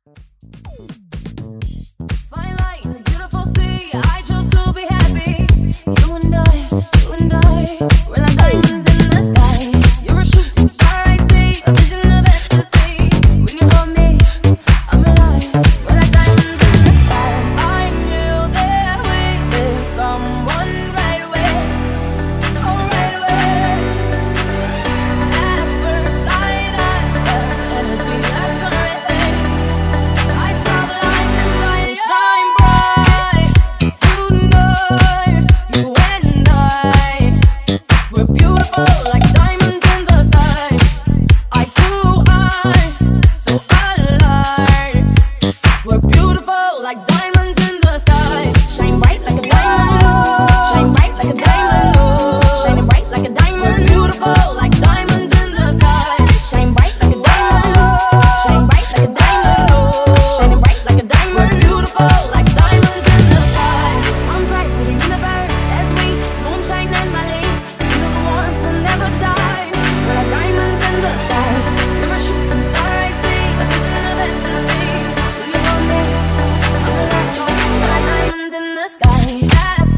Fine light in the beautiful sea. I chose to be happy. You and I, we're like diamonds in the sky. You're a shooting star, I see, a vision of ecstasy. When you hold me, I'm alive. We're like diamonds in the sky. I knew that we would come one right away, oh right away. At first sight, I felt energy, that's everything. I saw the light and shine bright tonight. You and I, we're beautiful like diamonds in the sky. Eye to eye, so alive. We're beautiful like diamonds in the sky. Shine bright like a diamond. Shine bright like a diamond. Oh, shining bright like a diamond. We're beautiful like diamonds in the sky. Shine bright like a diamond. Shine bright like a diamond. Oh, shining bright like a diamond. We're beautiful like diamonds in the sky. Arms rise to the universe as we moonshine and Malay. Feel the warmth will never die. We're like diamonds in the sky. You're a shooting star, I see, a vision of ecstasy. When you hold me, I'm alive. We're like diamonds in the sky.